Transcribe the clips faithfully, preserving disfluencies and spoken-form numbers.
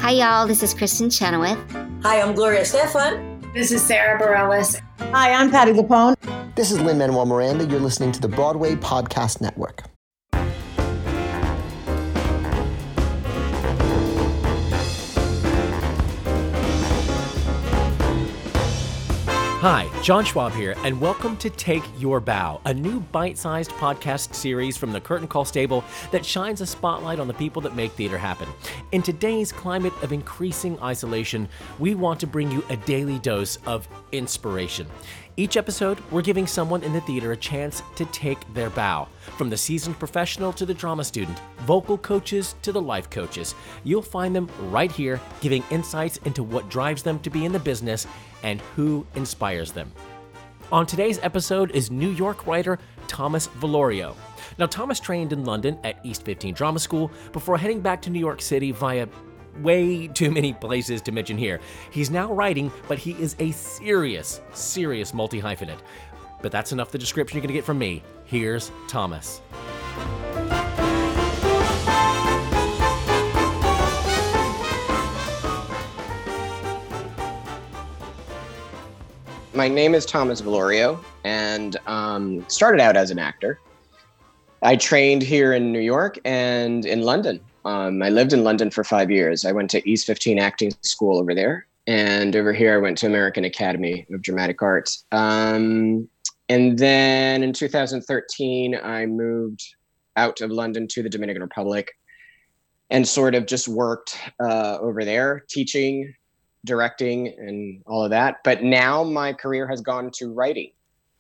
Hi, y'all. This is Kristen Chenoweth. Hi, I'm Gloria Stefan. This is Sarah Bareilles. Hi, I'm Patti LuPone. This is Lin-Manuel Miranda. You're listening to the Broadway Podcast Network. Hi, John Schwab here, and welcome to Take Your Bow, a new bite-sized podcast series from the Curtain Call stable that shines a spotlight on the people that make theater happen. In today's climate of increasing isolation, we want to bring you a daily dose of inspiration. Each episode, we're giving someone in the theater a chance to take their bow. From the seasoned professional to the drama student, vocal coaches to the life coaches, you'll find them right here giving insights into what drives them to be in the business and who inspires them. On today's episode is New York writer Thomas Villorio. Now, Thomas trained in London at East fifteen Drama School before heading back to New York City via way too many places to mention here. He's now writing, but he is a serious, serious multi-hyphenate. But that's enough the description you're going to get from me. Here's Thomas. My name is Thomas Villorio, and um, started out as an actor. I trained here in New York and in London. Um, I lived in London for five years. I went to East fifteen Acting School over there. And over here, I went to American Academy of Dramatic Arts. Um, and then in two thousand thirteen, I moved out of London to the Dominican Republic and sort of just worked uh, over there, teaching, directing, and all of that. But now my career has gone to writing.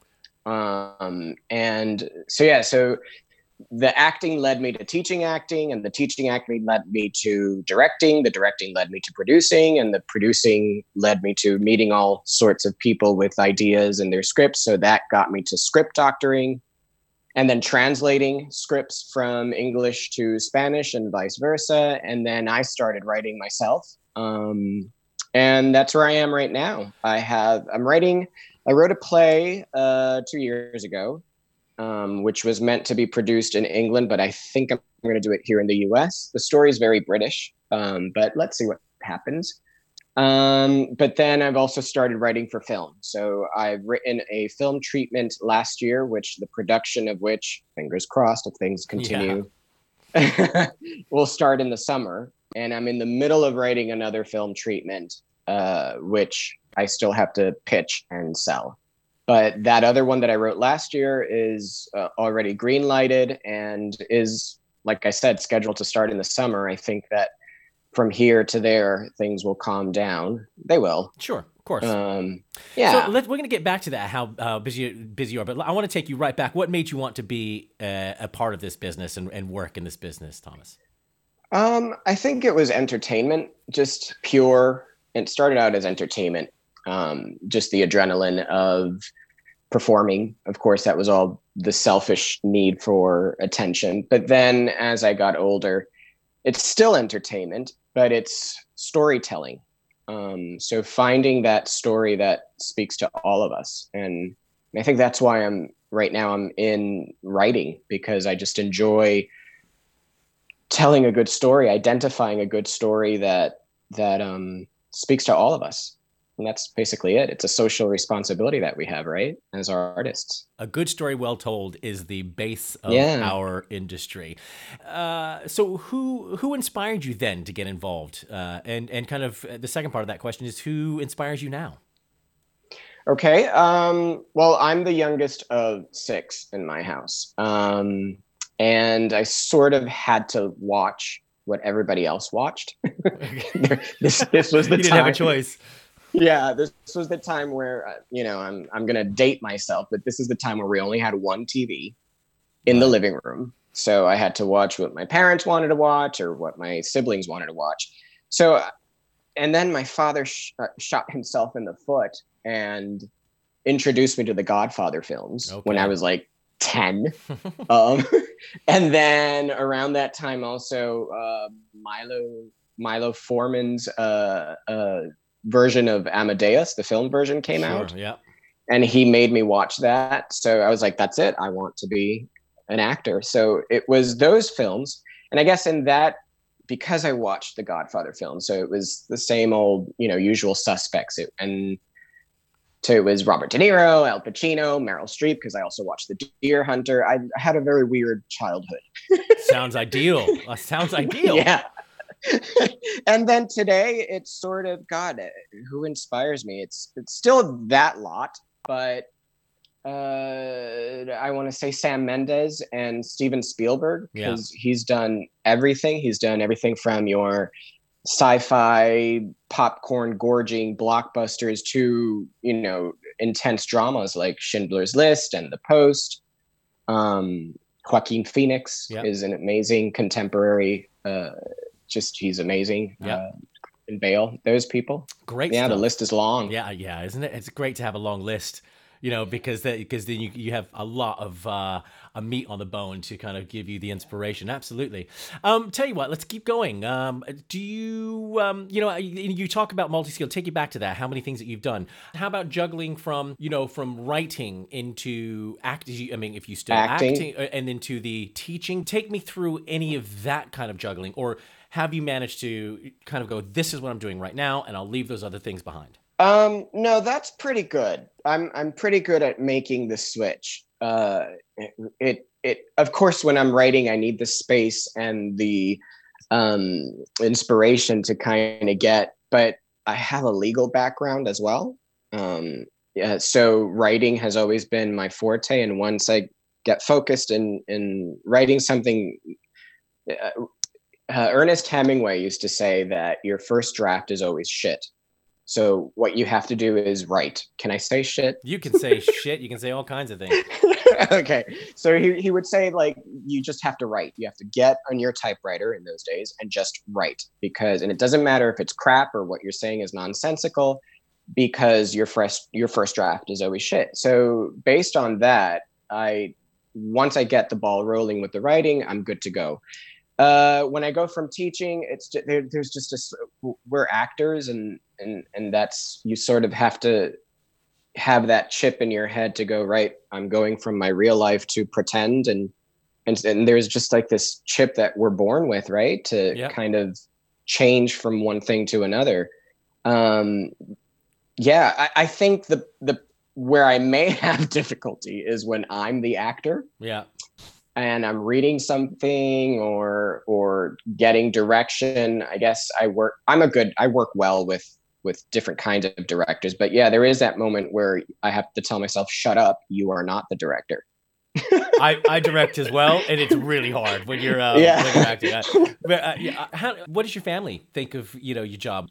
Um, and so, yeah, so the acting led me to teaching acting, and the teaching acting led me to directing. The directing led me to producing, and the producing led me to meeting all sorts of people with ideas and their scripts. So that got me to script doctoring, and then translating scripts from English to Spanish and vice versa. And then I started writing myself. Um, and that's where I am right now. I have, I'm writing, I wrote a play uh, two years ago. Um, which was meant to be produced in England, but I think I'm going to do it here in the U S. The story is very British, um, but let's see what happens. Um, but then I've also started writing for film. So I've written a film treatment last year, which the production of which, fingers crossed if things continue, yeah. will start in the summer. And I'm in the middle of writing another film treatment, uh, which I still have to pitch and sell. But that other one that I wrote last year is uh, already green lighted and is, like I said, scheduled to start in the summer. I think that from here to there, things will calm down. They will. Sure, of course. Um, yeah. So let, we're going to get back to that, how uh, busy busy you are. But I want to take you right back. What made you want to be uh, a part of this business and, and work in this business, Thomas? Um, I think it was entertainment, just pure. It started out as entertainment. Um, just the adrenaline of performing. Of course, that was all the selfish need for attention. But then as I got older, it's still entertainment, but it's storytelling. Um, so finding that story that speaks to all of us. And I think that's why I'm right now I'm in writing, because I just enjoy telling a good story, identifying a good story that, that um, speaks to all of us. And that's basically it. It's a social responsibility that we have, right? As our artists. A good story well told is the base of yeah. our industry. Uh, so who who inspired you then to get involved? Uh, and, and kind of the second part of that question is, who inspires you now? Okay. Um, well, I'm the youngest of six in my house. Um, and I sort of had to watch what everybody else watched. this, this was the you time. didn't have a choice. Yeah, this was the time where, uh, you know, I'm I'm going to date myself, but this is the time where we only had one T V in the living room. So I had to watch what my parents wanted to watch or what my siblings wanted to watch. So, and then my father sh- uh, shot himself in the foot and introduced me to the Godfather films okay. when I was like ten. um, and then around that time also, uh, Milo, Milo Forman's uh, uh, version of Amadeus, the film version came sure, out. Yeah. And he made me watch that. So I was like, that's it. I want to be an actor. So it was those films. And I guess in that because I watched the Godfather film. So it was the same old, you know, usual suspects. It, and so it was Robert De Niro, Al Pacino, Meryl Streep, because I also watched The Deer Hunter. I had a very weird childhood. Sounds ideal. Uh, sounds ideal. Yeah. And then today it's sort of, God, who inspires me? It's it's still that lot, but uh, I want to say Sam Mendes and Steven Spielberg, because yeah. he's done everything. He's done everything from your sci-fi, popcorn gorging blockbusters to, you know, intense dramas like Schindler's List and The Post. Um, Joaquin Phoenix yep. is an amazing contemporary. Uh, just he's amazing. Yep. Uh, and Bale, those people. Great. Yeah, stuff. the list is long. Yeah, yeah, isn't it? It's great to have a long list. You know, because that, because then you you have a lot of uh, a meat on the bone to kind of give you the inspiration. Absolutely. Um, tell you what, let's keep going. Um, do you um, you know you, you talk about multi-skilled? Take you back to that. How many things that you've done? How about juggling from you know from writing into acting? I mean, if you still acting, acting and into the teaching, take me through any of that kind of juggling, or have you managed to kind of go, this is what I'm doing right now, and I'll leave those other things behind? Um, no, that's pretty good. I'm I'm pretty good at making the switch. Uh, it, it it of course when I'm writing, I need the space and the um, inspiration to kind of get. But I have a legal background as well. Um, yeah, so writing has always been my forte. And once I get focused in in writing something, uh, uh, Ernest Hemingway used to say that your first draft is always shit. So what you have to do is write. Can I say shit? You can say shit. You can say all kinds of things. Okay. So he, he would say, like, you just have to write. You have to get on your typewriter in those days and just write. Because, and it doesn't matter if it's crap or what you're saying is nonsensical, because your first, your first draft is always shit. So based on that, I, once I get the ball rolling with the writing, I'm good to go. Uh, when I go from teaching, it's just, there, there's just a, we're actors and, and, and that's, you sort of have to have that chip in your head to go, right, I'm going from my real life to pretend. And, and, and there's just like this chip that we're born with, right. To yep. kind of change from one thing to another. Um, yeah, I, I think the, the, where I may have difficulty is when I'm the actor. Yeah. And I'm reading something or or getting direction. I guess I work. I'm a good. I work well with with different kinds of directors. But yeah, there is that moment where I have to tell myself, "Shut up! You are not the director." I, I direct as well, and it's really hard when you're, uh, yeah. when you're acting. Uh, but, uh, yeah, how, what does your family think of you know your job?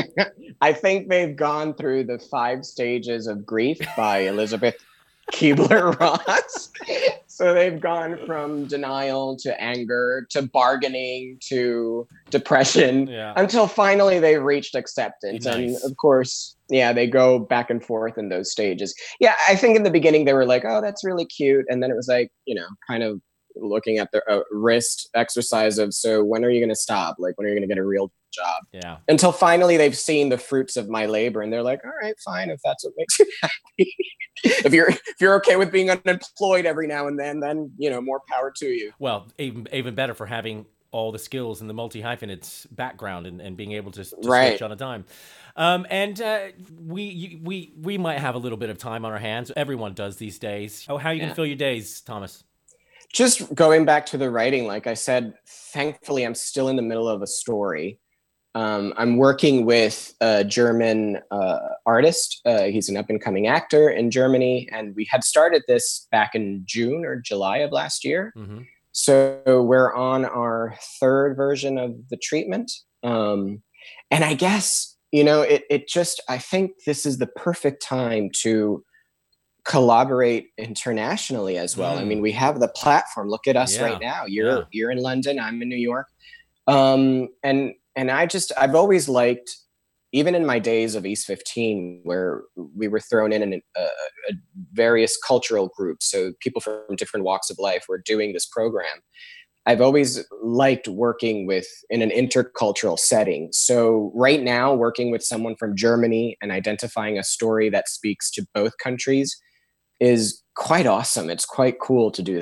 I think they've gone through the five stages of grief by Elizabeth Kubler-Ross. So they've gone from denial to anger to bargaining to depression yeah. until finally they reached acceptance. Nice. And of course, yeah, they go back and forth in those stages. Yeah, I think in the beginning they were like, oh, that's really cute. And then it was like, you know, kind of looking at their uh, wrist exercise of, so when are you going to stop? Like, when are you going to get a real job? Yeah. Until finally they've seen the fruits of my labor and they're like, all right, fine, if that's what makes you happy. if you're if you're okay with being unemployed every now and then, then, you know, more power to you. Well, even even better for having all the skills and the multi-hyphenates background and, and being able to, to right. switch on a dime. Um, and uh, we we we might have a little bit of time on our hands. Everyone does these days. Oh, how are you yeah. going to fill your days, Thomas? Just going back to the writing, like I said, thankfully, I'm still in the middle of a story. Um, I'm working with a German uh, artist. Uh, he's an up-and-coming actor in Germany, and we had started this back in June or July of last year. Mm-hmm. So we're on our third version of the treatment. Um, and I guess, you know, it it just, I think this is the perfect time to collaborate internationally as well. Mm. I mean, we have the platform. Look at us yeah. right now. You're yeah. you're in London. I'm in New York. Um, and and I just I've always liked, even in my days of East fifteen, where we were thrown in in a, a various cultural groups, so people from different walks of life were doing this program. I've always liked working with in an intercultural setting. So right now, working with someone from Germany and identifying a story that speaks to both countries is quite awesome. It's quite cool to do that.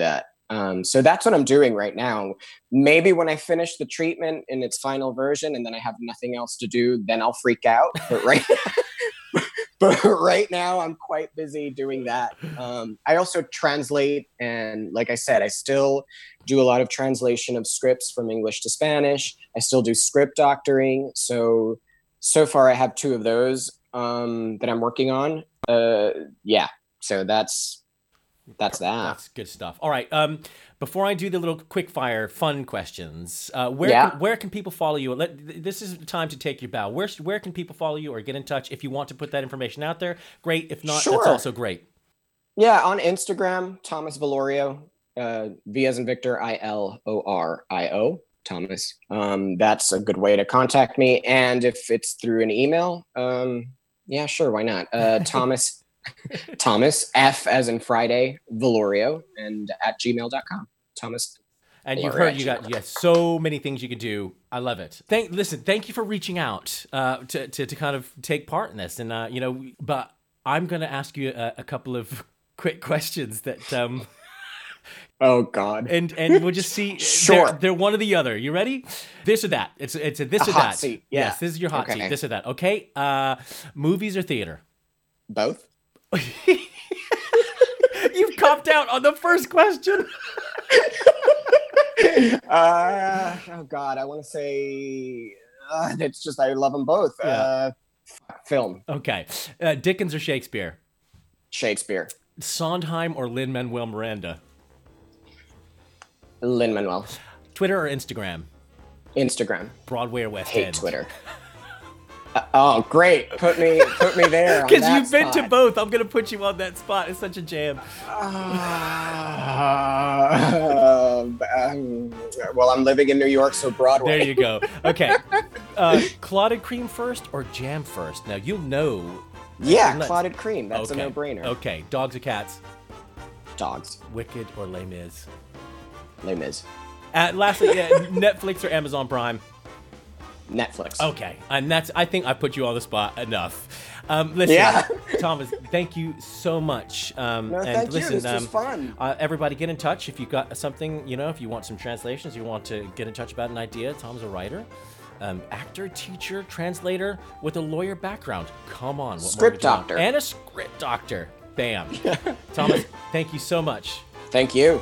Um, so that's what I'm doing right now. Maybe when I finish the treatment in its final version and then I have nothing else to do, then I'll freak out. But right, but right now I'm quite busy doing that. Um, I also translate. And like I said, I still do a lot of translation of scripts from English to Spanish. I still do script doctoring. So, so far I have two of those um, that I'm working on. Uh, yeah. So that's, That's that. That's good stuff. All right. Um, before I do the little quick fire fun questions, uh, where Yeah. can, where can people follow you? Let, this is the time to take your bow. Where where can people follow you or get in touch if you want to put that information out there? Great. If not, Sure. that's also great. Yeah, on Instagram, Thomas Vilorio, uh, V as in Victor, I L O R I O, Thomas. Um, that's a good way to contact me. And if it's through an email, um, yeah, sure, why not? Uh, Thomas. Thomas, F as in Friday, Vilorio, and at gmail dot com. Thomas. And you've Vilorio heard at you got gmail. you got so many things you could do. I love it. Thank listen, thank you for reaching out uh, to, to to kind of take part in this. And uh, you know, but I'm gonna ask you a, a couple of quick questions that um Oh God. and and we'll just see. Sure. They're, they're one or the other. You ready? This or that. It's it's a this A or hot that. seat, yeah. Yes, this is your hot Okay. seat. This or that. Okay. Uh, movies or theater? Both? You've copped out on the first question. uh, oh God, I want to say uh, it's just I love them both. Yeah. Uh, film, Okay. Uh, Dickens or Shakespeare? Shakespeare, Sondheim or Lin-Manuel Miranda? Lin-Manuel, Twitter or Instagram? Instagram. Broadway or West Hate End? Twitter. Uh, oh, great! Put me, put me there. on Because that you've been to spot. both. I'm gonna put you on that spot. It's such a jam. Uh, um, well, I'm living in New York, so Broadway. There you go. Okay. Uh, clotted cream first or jam first? Now you'll know. Yeah, Let's- clotted cream. That's okay. a no-brainer. Okay. Dogs or cats? Dogs. Wicked or Les Mis? Les Mis. Uh, lastly, uh, Netflix or Amazon Prime? Netflix. Okay, and that's. I think I put you on the spot enough. Um, listen, Yeah. Thomas, thank you so much. Um, No, and thank you. listen, This was um, fun. Uh, everybody, get in touch if you got something. You know, if you want some translations, you want to get in touch about an idea. Tom's a writer, um, actor, teacher, translator with a lawyer background. Come on, what more Script would you want? doctor. and a script doctor. Bam, Thomas, thank you so much. Thank you.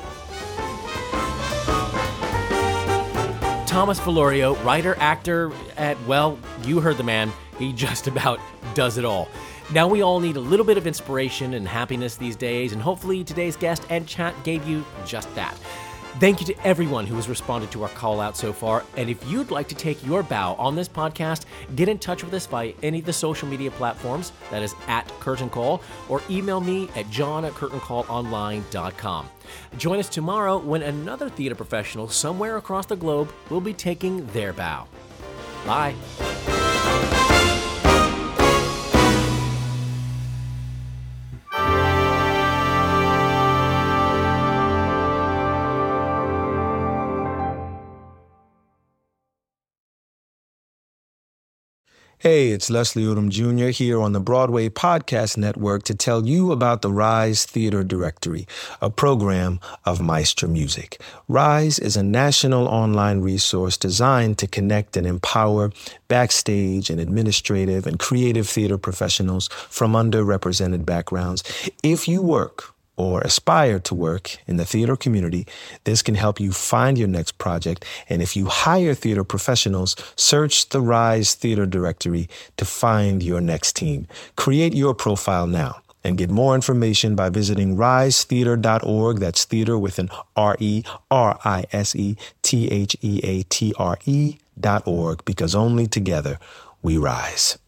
Thomas Vilorio, writer, actor at, well, you heard the man. He just about does it all. Now we all need a little bit of inspiration and happiness these days, and hopefully today's guest and chat gave you just that. Thank you to everyone who has responded to our call out so far, and if you'd like to take your bow on this podcast, get in touch with us via any of the social media platforms, that is at Curtain Call, or email me at john at curtain call online dot com. Join us tomorrow when another theater professional somewhere across the globe will be taking their bow. Bye. Hey, it's Leslie Odom Junior here on the Broadway Podcast Network to tell you about the Rise Theater Directory, a program of Maestro Music. Rise is a national online resource designed to connect and empower backstage and administrative and creative theater professionals from underrepresented backgrounds. If you work or aspire to work in the theater community, this can help you find your next project. And if you hire theater professionals, search the Rise Theater Directory to find your next team. Create your profile now and get more information by visiting rise theater dot org. That's theater with an R E R I S E T H E A T R E dot org, because only together we rise.